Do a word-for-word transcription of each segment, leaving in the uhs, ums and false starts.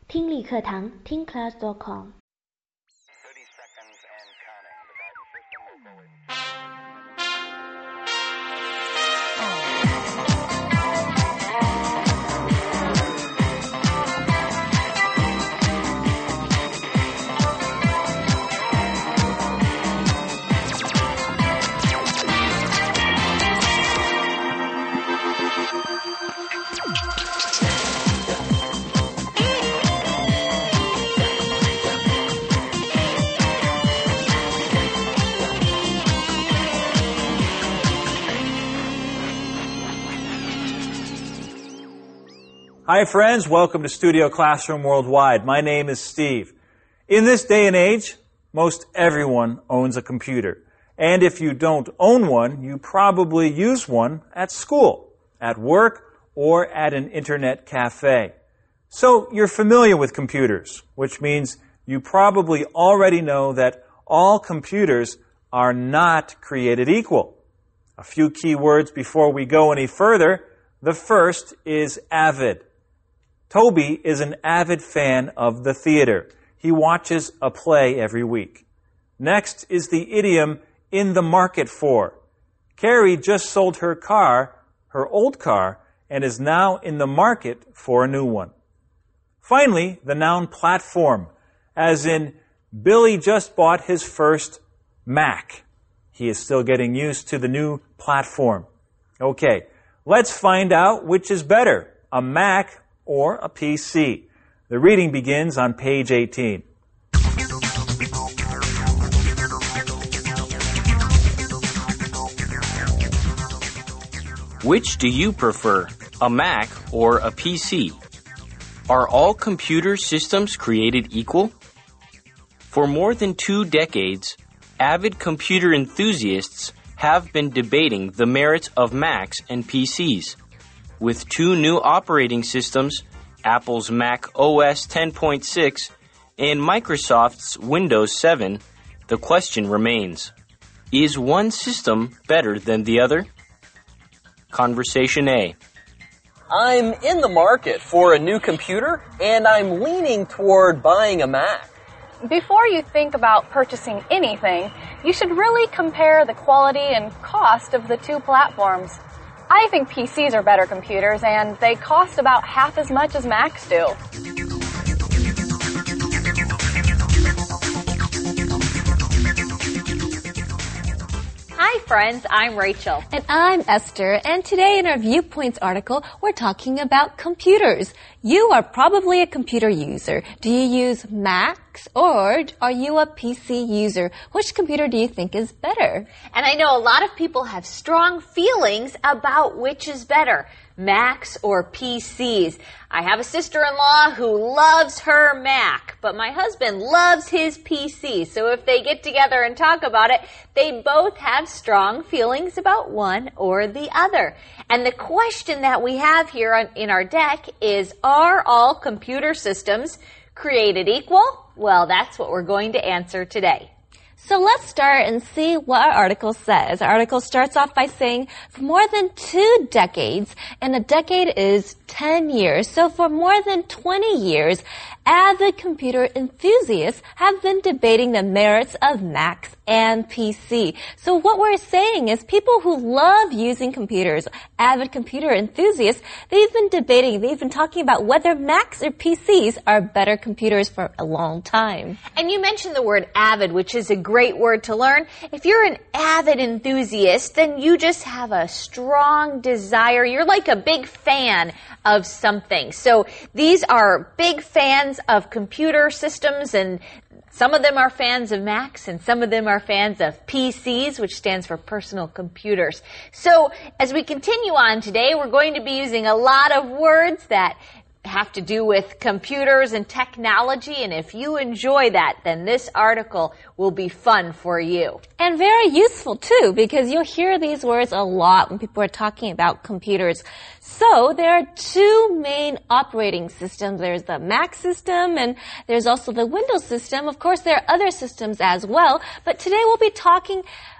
听力课堂听 class dot com。 Hi friends, welcome to Studio Classroom Worldwide. My name is Steve. In this day and age, most everyone owns a computer. And if you don't own one, you probably use one at school, at work, or at an internet cafe. So you're familiar with computers, which means you probably already know that all computers are not created equal. A few key words before we go any further. The first is avid. Toby is an avid fan of the theater. He watches a play every week. Next is the idiom, in the market for. Carrie just sold her car, her old car, and is now in the market for a new one. Finally, the noun platform, as in, Billy just bought his first Mac. He is still getting used to the new platform. Okay, let's find out which is better, a Mac or a P C. The reading begins on page eighteen. Which do you prefer, a Mac or a P C? Are all computer systems created equal? For more than two decades, avid computer enthusiasts have been debating the merits of Macs and P Cs. With two new operating systems, Apple's Mac O S ten point six and Microsoft's Windows seven, the question remains, is one system better than the other? Conversation A. I'm in the market for a new computer, and I'm leaning toward buying a Mac. Before you think about purchasing anything, you should really compare the quality and cost of the two platforms. I think P Cs are better computers, and they cost about half as much as Macs do. Hi friends, I'm Rachel. And I'm Esther, and today in our Viewpoints article, we're talking about computers. You are probably a computer user. Do you use Macs or are you a P C user? Which computer do you think is better? And I know a lot of people have strong feelings about which is better, Macs or P Cs. I have a sister-in-law who loves her Mac, but my husband loves his P C. So if they get together and talk about it, they both have strong feelings about one or the other. And the question that we have here on, in our deck is, are all computer systems created equal? Well, that's what we're going to answer today. So let's start and see what our article says. Our article starts off by saying, for more than two decades, and a decade is ten years, so for more than twenty years, avid computer enthusiasts have been debating the merits of Macs and P C. So what we're saying is people who love using computers, avid computer enthusiasts, they've been debating, they've been talking about whether Macs or P Cs are better computers for a long time. And you mentioned the word avid, which is a great word to learn. If you're an avid enthusiast, then you just have a strong desire. You're like a big fan of something. So these are big fans of computer systems, and some of them are fans of Macs and some of them are fans of P Cs, which stands for personal computers. So as we continue on today, we're going to be using a lot of words that have to do with computers and technology, and if you enjoy that, then this article will be fun for you. And very useful too, because you'll hear these words a lot when people are talking about computers. So there are two main operating systems. There's the Mac system and there's also the Windows system. Of course, there are other systems as well, but today we'll be talking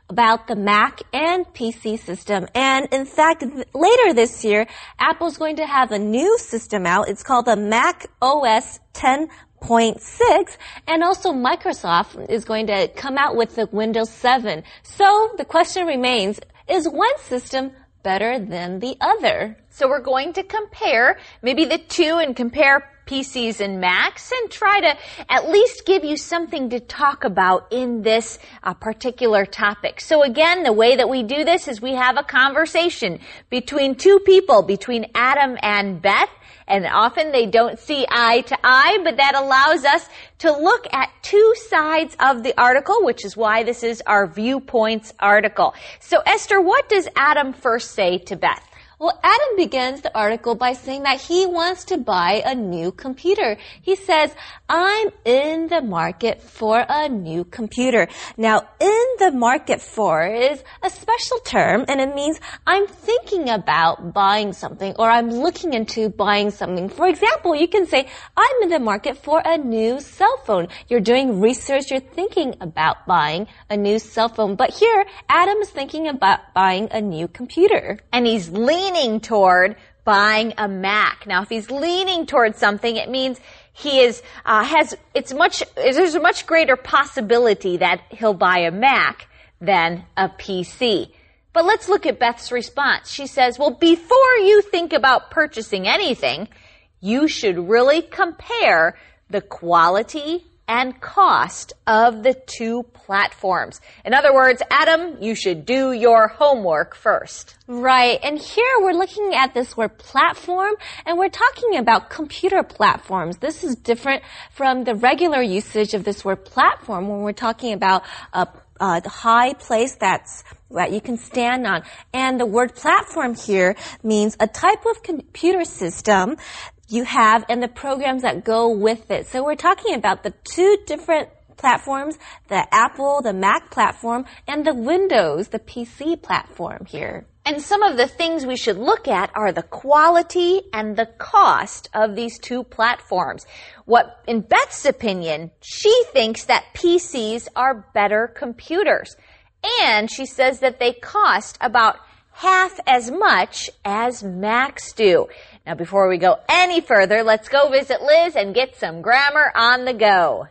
about the Mac and P C system. And in fact, th- later this year, Apple's going to have a new system out. It's called the Mac O S ten point six, and also Microsoft is going to come out with the Windows seven. So the question remains, is one system better than the other? So we're going to compare maybe the two and compare P Cs and Macs and try to at least give you something to talk about in this uh, particular topic. So again, the way that we do this is we have a conversation between two people, between Adam and Beth. And often they don't see eye to eye, but that allows us to look at two sides of the article, which is why this is our Viewpoints article. So Esther, what does Adam first say to Beth? Well, Adam begins the article by saying that he wants to buy a new computer. He says, I'm in the market for a new computer. Now, in the market for is a special term, and it means I'm thinking about buying something, or I'm looking into buying something. For example, you can say, I'm in the market for a new cell phone. You're doing research, you're thinking about buying a new cell phone. But here, Adam is thinking about buying a new computer. And he's leaning leaning toward buying a Mac. Now, if he's leaning toward something, it means he is uh, has it's much there's a much greater possibility that he'll buy a Mac than a P C. But let's look at Beth's response. She says, well, before you think about purchasing anything, you should really compare the quality and cost of the two platforms. In other words, Adam, you should do your homework first. Right. And here we're looking at this word platform, and we're talking about computer platforms. This is different from the regular usage of this word platform when we're talking about a, a high place that's that you can stand on. And the word platform here means a type of computer system you have and the programs that go with it. So we're talking about the two different platforms, the Apple, the Mac platform, and the Windows, the P C platform here. And some of the things we should look at are the quality and the cost of these two platforms. What, in Beth's opinion, she thinks that P Cs are better computers. And she says that they cost about half as much as Macs do. Now, before we go any further, let's go visit Liz and get some grammar on the go.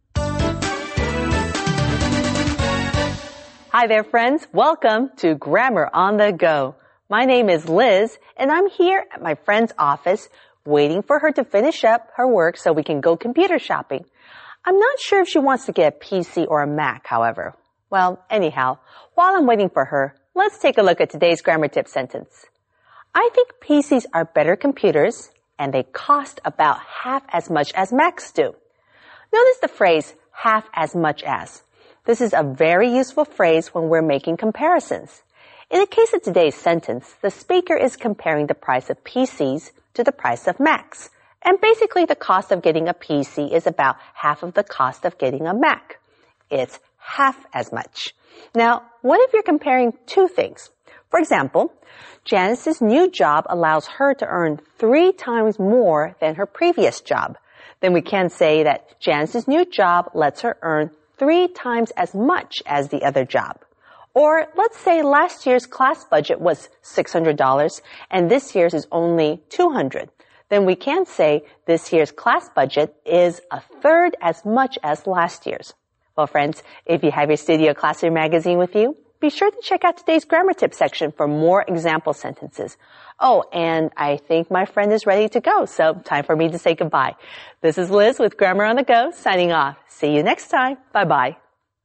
Hi there, friends. Welcome to Grammar on the Go. My name is Liz, and I'm here at my friend's office waiting for her to finish up her work so we can go computer shopping. I'm not sure if she wants to get a P C or a Mac, however. Well, anyhow, while I'm waiting for her, let's take a look at today's grammar tip sentence. I think P Cs are better computers, and they cost about half as much as Macs do. Notice the phrase, half as much as. This is a very useful phrase when we're making comparisons. In the case of today's sentence, the speaker is comparing the price of P Cs to the price of Macs. And basically, the cost of getting a P C is about half of the cost of getting a Mac. It's half as much. Now, what if you're comparing two things? For example, Janice's new job allows her to earn three times more than her previous job. Then we can say that Janice's new job lets her earn three times as much as the other job. Or let's say last year's class budget was six hundred dollars and this year's is only two hundred dollars. Then we can say this year's class budget is a third as much as last year's. Well, friends, if you have your Studio Classroom magazine with you, be sure to check out today's grammar tip section for more example sentences. Oh, and I think my friend is ready to go, so time for me to say goodbye. This is Liz with Grammar on the Go, signing off. See you next time. Bye-bye.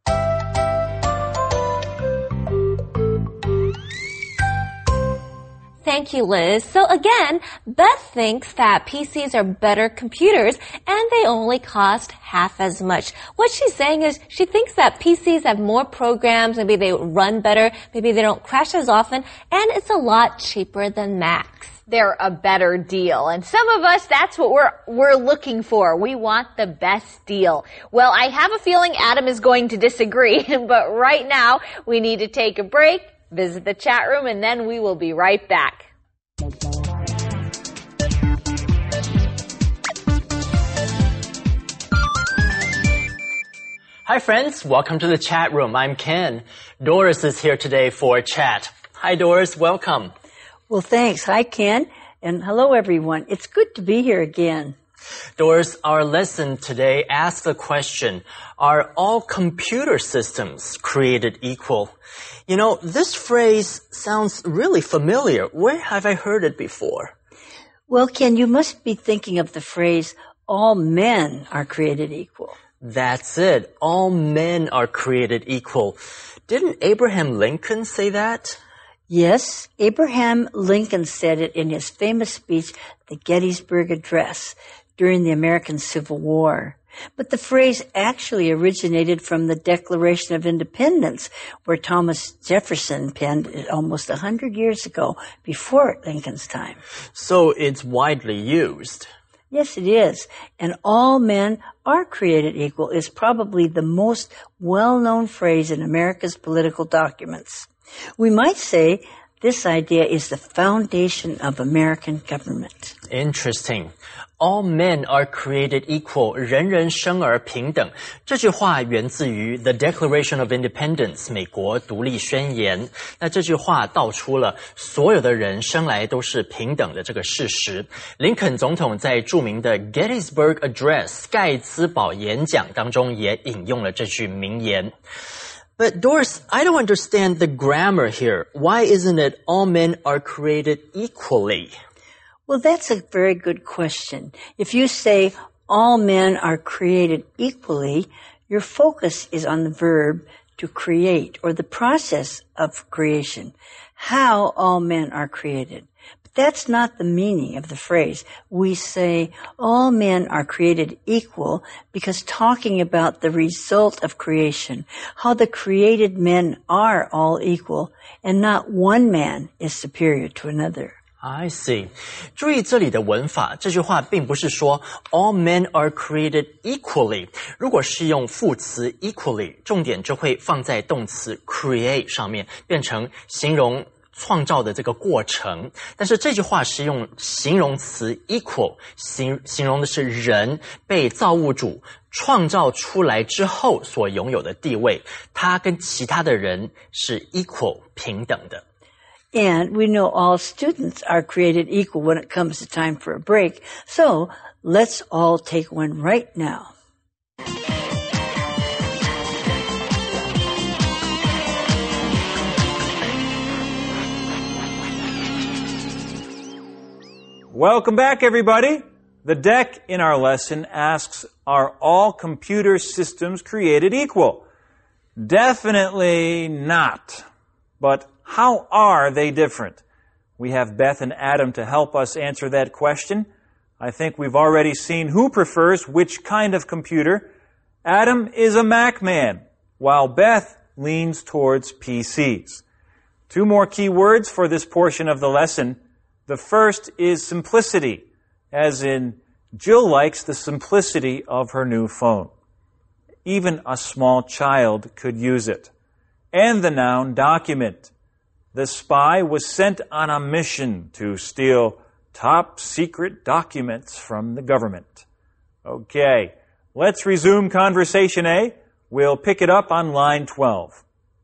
Thank you, Liz. So again, Beth thinks that P Cs are better computers and they only cost half as much. What she's saying is she thinks that P Cs have more programs, maybe they run better, maybe they don't crash as often, and it's a lot cheaper than Macs. They're a better deal. And some of us, that's what we're, we're looking for. We want the best deal. Well, I have a feeling Adam is going to disagree, but right now we need to take a break, visit the chat room, and then we will be right back. Hi friends, welcome to the chat room. I'm Ken. Doris is here today for a chat. Hi Doris, welcome. Well, thanks. Hi Ken, and hello everyone. It's good to be here again. Doris, our lesson today asks the question, are all computer systems created equal? You know, this phrase sounds really familiar. Where have I heard it before? Well, Ken, you must be thinking of the phrase, all men are created equal. That's it. All men are created equal. Didn't Abraham Lincoln say that? Yes, Abraham Lincoln said it in his famous speech, the Gettysburg Address, during the American Civil War. But the phrase actually originated from the Declaration of Independence, where Thomas Jefferson penned it almost a hundred years ago, before Lincoln's time. So it's widely used. Yes, it is. And all men are created equal is probably the most well-known phrase in America's political documents. We might say this idea is the foundation of American government. Interesting. All men are created equal. 人人生而平等。这句话源自于 The Declaration of Independence 美国独立宣言。那这句话道出了所有的人生来都是平等的这个事实。林肯总统在著名的 Gettysburg Address 盖茨堡演讲当中也引用了这句名言。But Doris, I don't understand the grammar here. Why isn't it all men are created equally? Well, that's a very good question. If you say all men are created equally, your focus is on the verb to create or the process of creation, how all men are created. But that's not the meaning of the phrase. We say all men are created equal because talking about the result of creation, how the created men are all equal and not one man is superior to another. I see. 注意这里的文法，这句话并不是说 all men are created equally. 如果是用副词 equally, 重点就会放在动词 create 上面，变成形容创造的这个过程。但是这句话是用形容词 equal, 形, 形容的是人被造物主创造出来之后所拥有的地位，他跟其他的人是 equal, 平等的。 And we know all students are created equal when it comes to time for a break. So let's all take one right now. Welcome back, everybody. The deck in our lesson asks, are all computer systems created equal? Definitely not. But how are they different? We have Beth and Adam to help us answer that question. I think we've already seen who prefers which kind of computer. Adam is a Mac man, while Beth leans towards P Cs. Two more key words for this portion of the lesson. The first is simplicity, as in Jill likes the simplicity of her new phone. Even a small child could use it. And the noun document. The spy was sent on a mission to steal top secret documents from the government. Okay, let's resume conversation A. We'll pick it up on line twelve.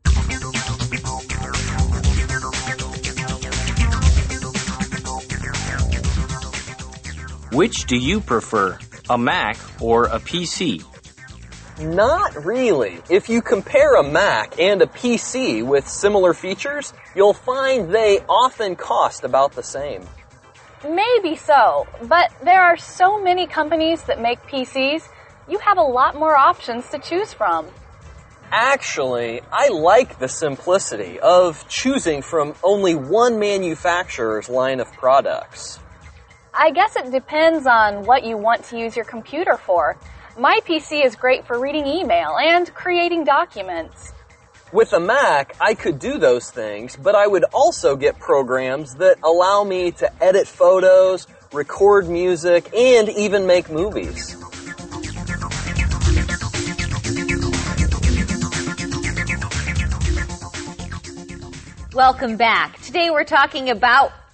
Which do you prefer, a Mac or a P C? Not really. If you compare a Mac and a P C with similar features, you'll find they often cost about the same. Maybe so, but there are so many companies that make P Cs, you have a lot more options to choose from. Actually, I like the simplicity of choosing from only one manufacturer's line of products. I guess it depends on what you want to use your computer for. My P C is great for reading email and creating documents. With a Mac, I could do those things, but I would also get programs that allow me to edit photos, record music, and even make movies. Welcome back. Today we're talking about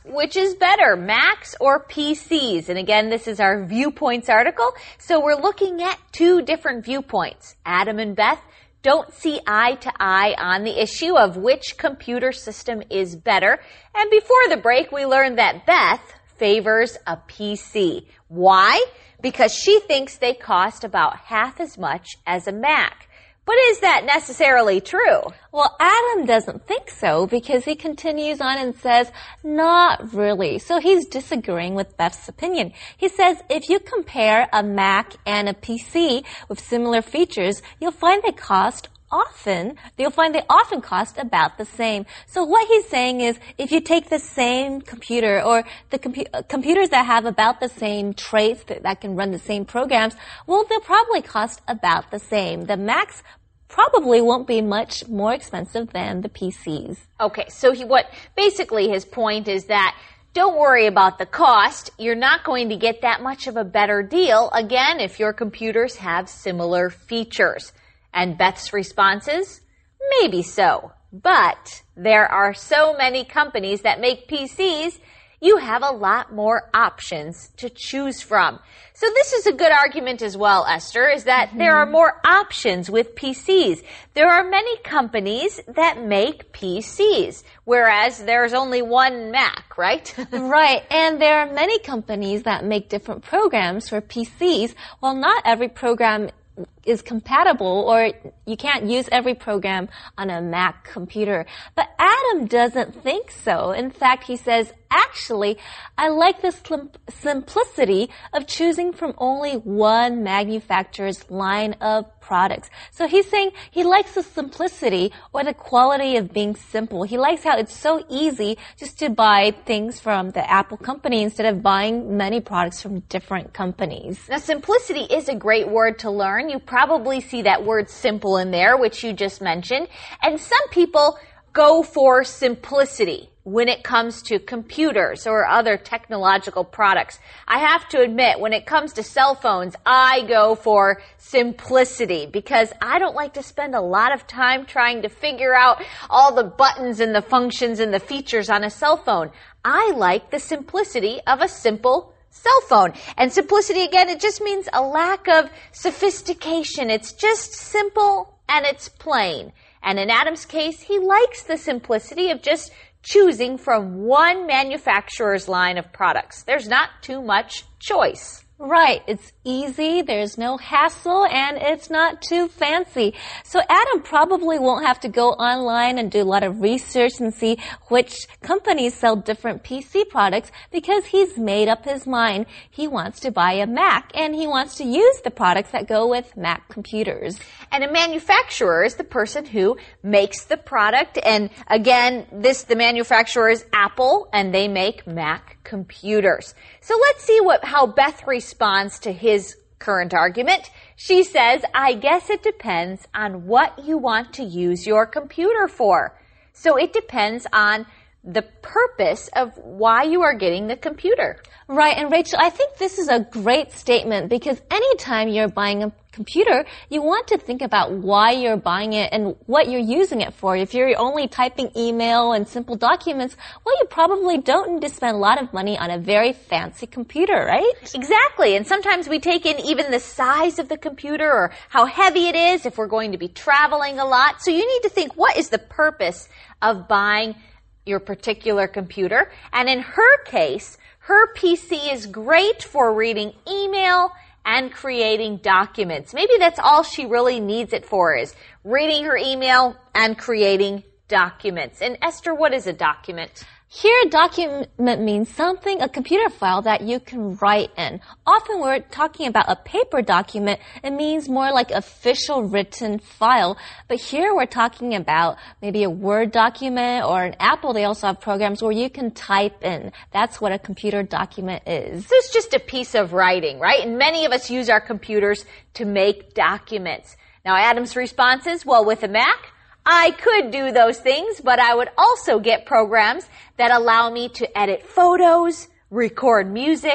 which is better, Macs or P Cs? And again, this is our Viewpoints article. So we're looking at two different viewpoints. Adam and Beth don't see eye to eye on the issue of which computer system is better. And before the break, we learned that Beth favors a P C. Why? Because she thinks they cost about half as much as a Mac. But is that necessarily true? Well, Adam doesn't think so because he continues on and says, not really. So he's disagreeing with Beth's opinion. He says if you compare a Mac and a P C with similar features, you'll find they cost often, you'll find they often cost about the same. So what he's saying is if you take the same computer or the compu- computers that have about the same traits that, that can run the same programs, well, they'll probably cost about the same. The Macs probably won't be much more expensive than the P Cs. Okay, so he, what basically his point is that don't worry about the cost. You're not going to get that much of a better deal, again, if your computers have similar features. And Beth's response is, maybe so. But there are so many companies that make P Cs, you have a lot more options to choose from. So this is a good argument as well, Esther, is that mm-hmm. there are more options with P Cs. There are many companies that make P Cs, whereas there's only one Mac, right? Right, and there are many companies that make different programs for P Cs. Well, not every program is compatible, or you can't use every program on a Mac computer. But Adam doesn't think so. In fact, he says, actually, I like the slim- simplicity of choosing from only one manufacturer's line of products. So he's saying he likes the simplicity or the quality of being simple. He likes how it's so easy just to buy things from the Apple company instead of buying many products from different companies. Now, simplicity is a great word to learn. You probably see that word simple in there, which you just mentioned. And some people go for simplicity when it comes to computers or other technological products. I have to admit, when it comes to cell phones, I go for simplicity because I don't like to spend a lot of time trying to figure out all the buttons and the functions and the features on a cell phone. I like the simplicity of a simple cell phone. And simplicity, again, it just means a lack of sophistication. It's just simple and it's plain. And in Adam's case, he likes the simplicity of just choosing from one manufacturer's line of products. There's not too much choice. Right. It's easy, there's no hassle, and it's not too fancy. So Adam probably won't have to go online and do a lot of research and see which companies sell different P C products because he's made up his mind. He wants to buy a Mac, and he wants to use the products that go with Mac computers. And a manufacturer is the person who makes the product. And again, this, the manufacturer is Apple, and they make Mac computers. So let's see what, how Beth responds to his current argument. She says, I guess it depends on what you want to use your computer for. So it depends on the purpose of why you are getting the computer. Right, and Rachel, I think this is a great statement because anytime you're buying a computer, you want to think about why you're buying it and what you're using it for. If you're only typing email and simple documents, well, you probably don't need to spend a lot of money on a very fancy computer, right? Exactly, and sometimes we take in even the size of the computer or how heavy it is if we're going to be traveling a lot. So you need to think, what is the purpose of buying your particular computer? And in her case, her P C is great for reading email and creating documents. Maybe that's all she really needs it for, is reading her email and creating documents. And Esther, what is a document? Here, a document means something, a computer file that you can write in. Often we're talking about a paper document. It means more like official written file. But here we're talking about maybe a Word document, or in Apple they also have programs where you can type in. That's what a computer document is. So it's just a piece of writing, right? And many of us use our computers to make documents. Now Adam's response is, well, with a Mac, I could do those things, but I would also get programs that allow me to edit photos, record music,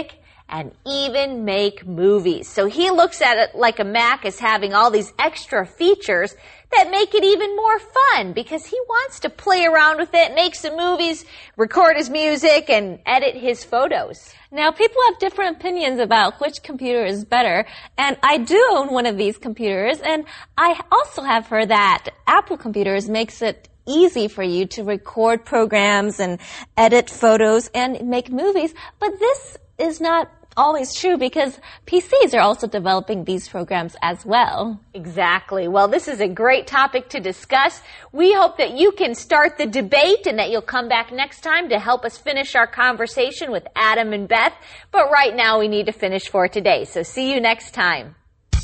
and even make movies. So he looks at it like a Mac as having all these extra features that make it even more fun because he wants to play around with it, make some movies, record his music, and edit his photos. Now, people have different opinions about which computer is better, and I do own one of these computers, and I also have heard that Apple computers makes it easy for you to record programs and edit photos and make movies, but this is not always true because P Cs are also developing these programs as well. Exactly. Well, this is a great topic to discuss. We hope that you can start the debate and that you'll come back next time to help us finish our conversation with Adam and Beth. But right now we need to finish for today. So see you next time.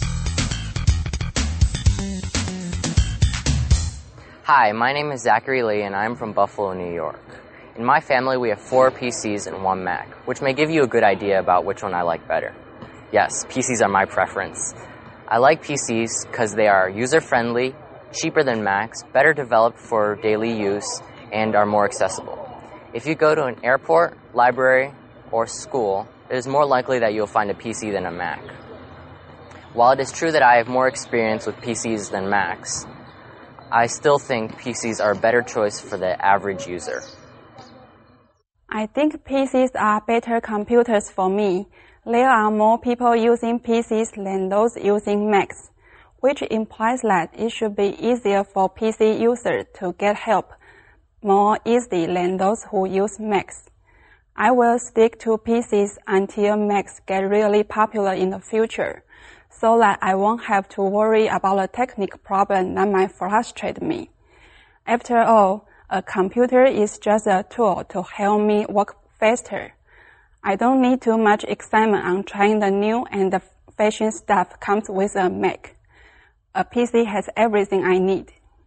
Hi, my name is Zachary Lee and I'm from Buffalo, New York. In my family, we have four P Cs and one Mac, which may give you a good idea about which one I like better. Yes, P Cs are my preference. I like P Cs because they are user-friendly, cheaper than Macs, better developed for daily use, and are more accessible. If you go to an airport, library, or school, it is more likely that you'll find a P C than a Mac. While it is true that I have more experience with P Cs than Macs, I still think P Cs are a better choice for the average user. I think P Cs are better computers for me. There are more people using P Cs than those using Macs, which implies that it should be easier for P C users to get help more easily than those who use Macs. I will stick to P Cs until Macs get really popular in the future, so that I won't have to worry about a technical problem that might frustrate me. After all, a computer is just a tool to help me work faster. I don't need too much excitement on trying the new and the fashion stuff comes with a Mac. A P C has everything I need.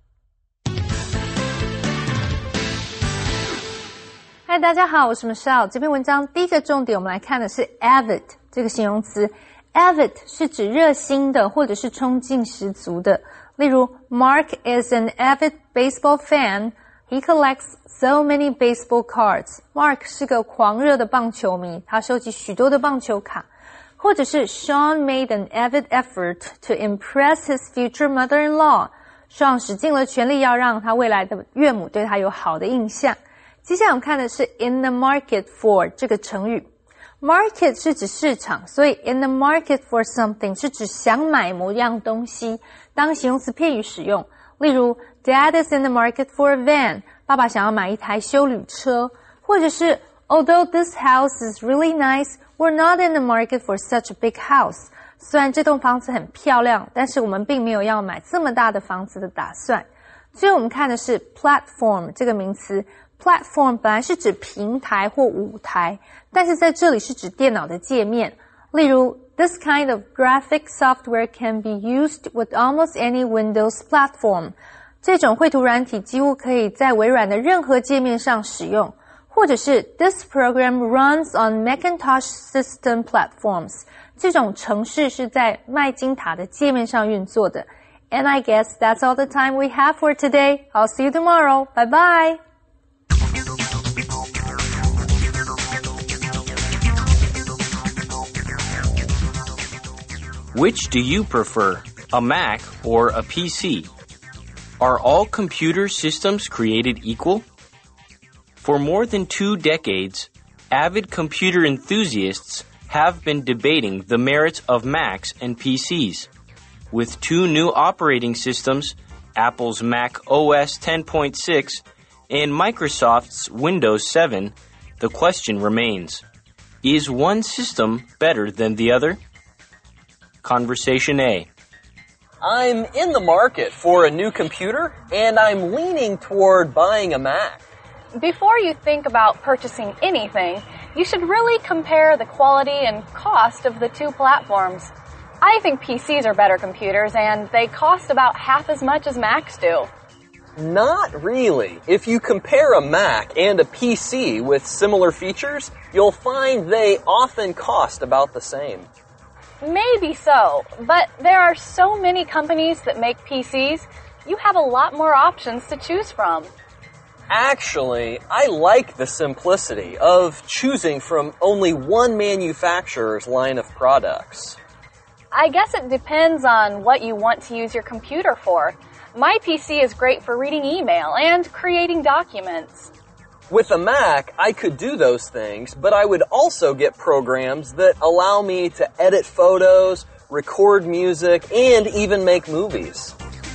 嗨，大家好，我是 Michelle。这篇文章第一个重点，我们来看的是 avid 这个形容词。avid 是指热心的或者是冲劲十足的。例如 Mark is an avid baseball fan.He collects so many baseball cards. Mark 是个狂热的棒球迷，他收集许多的棒球卡。或者是 Sean made an avid effort to impress his future mother-in-law. Sean 使尽了全力要让他未来的岳母对他有好的印象。接下来我们看的是 in the market for 这个成语。Market 是指市场，所以 in the market for something 是指想买某样东西，当形容词片语使用。例如 Dad is in the market for a van. 爸爸想要买一台休旅车。或者是 Although this house is really nice, we're not in the market for such a big house. 虽然这栋房子很漂亮，但是我们并没有要买这么大的房子的打算。最后我们看的是 platform 这个名词。Platform 本来是指平台或舞台，但是在这里是指电脑的界面。例如 This kind of graphic software can be used with almost any Windows platform. 这种绘图软体几乎可以在微软的任何界面上使用。或者是 This program runs on Macintosh system platforms. 这种程式是在麦金塔的界面上运作的。And I guess that's all the time we have for today. I'll see you tomorrow. Bye bye. Which do you prefer, a Mac or a P C? Are all computer systems created equal? For more than two decades, avid computer enthusiasts have been debating the merits of Macs and P Cs. With two new operating systems, Apple's Mac O S ten point six and Microsoft's Windows seven, the question remains, is one system better than the other? Conversation A. I'm in the market for a new computer, and I'm leaning toward buying a Mac. Before you think about purchasing anything, you should really compare the quality and cost of the two platforms. I think P Cs are better computers, and they cost about half as much as Macs do. Not really. If you compare a Mac and a P C with similar features, you'll find they often cost about the same. Maybe so, but there are so many companies that make P Cs, you have a lot more options to choose from. Actually, I like the simplicity of choosing from only one manufacturer's line of products. I guess it depends on what you want to use your computer for. My P C is great for reading email and creating documents. With a Mac, I could do those things, but I would also get programs that allow me to edit photos, record music, and even make movies.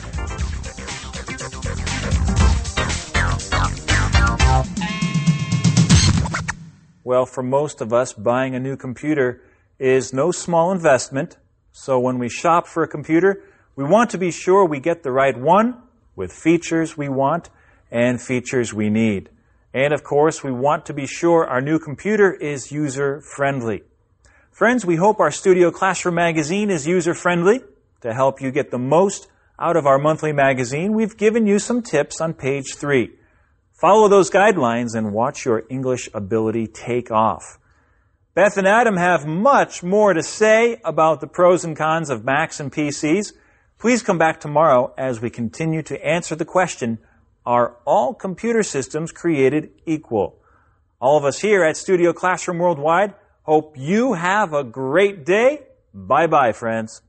Well, for most of us, buying a new computer is no small investment. So when we shop for a computer, we want to be sure we get the right one with features we want and features we need. And of course, we want to be sure our new computer is user-friendly. Friends, we hope our Studio Classroom magazine is user-friendly. To help you get the most out of our monthly magazine, we've given you some tips on page three. Follow those guidelines and watch your English ability take off. Beth and Adam have much more to say about the pros and cons of Macs and P Cs. Please come back tomorrow as we continue to answer the question, are all computer systems created equal? All of us here at Studio Classroom Worldwide hope you have a great day. Bye-bye, friends.